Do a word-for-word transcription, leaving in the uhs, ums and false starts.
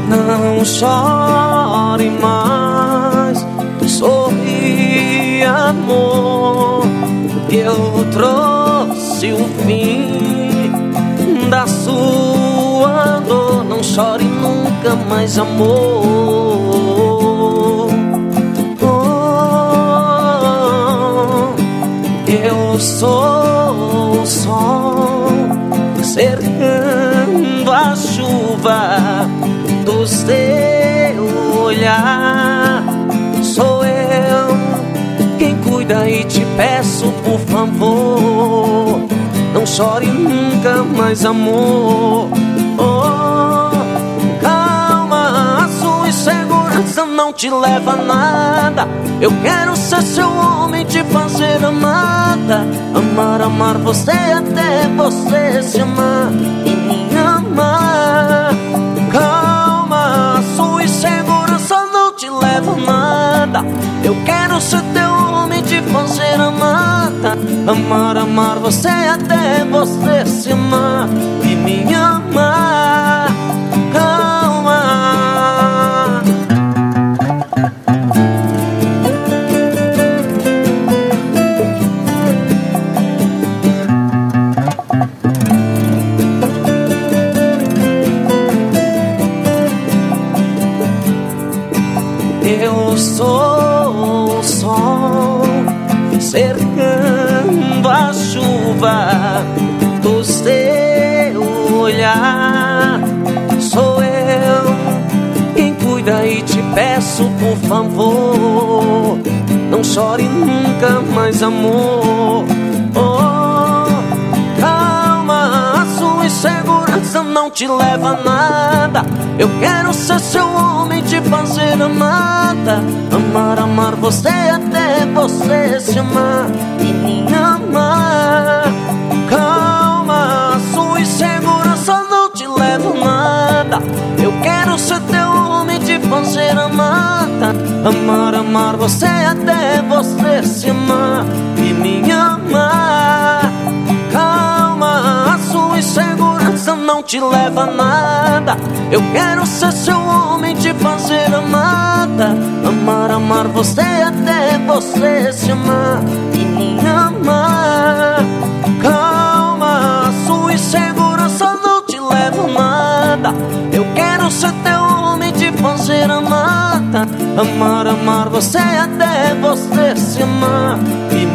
Não chore mais, sorri, amor. Eu trouxe o fim da sua dor. Não chore nunca mais, amor. Oh, eu sou o sol cercando a chuva do seu olhar. Sou eu quem cuida e te peço, por favor, não chore nunca mais, amor. Oh, calma, a sua insegurança não te leva a nada. Eu quero ser seu homem, te fazer amada. Amar, amar você até você se amar e me amar. Calma, a sua insegurança não te leva a nada. Eu quero ser teu homem, te fazer amada. Amar, amar você até você se amar e me amar. Calma. Eu sou o sol cercando a chuva do seu olhar. Sou eu quem cuida e te peço, por favor, não chore nunca mais, amor. Oh, calma, a sua insegurança não te leva a nada. Eu quero ser seu homem, te fazer amada. Amar, amar você até você se amar e me amar. Calma, a sua insegurança não te leva a nada. Eu quero ser teu homem, te fazer amada. Amar, amar você até você se amar e me amar. Calma, a sua insegurança não te leva a nada. Eu quero ser seu homem, te fazer amada. Amar, amar você até você se amar e me amar. Calma, a sua insegurança não te leva a nada. Eu quero ser teu homem, te fazer amada. Amar, amar você até você se amar e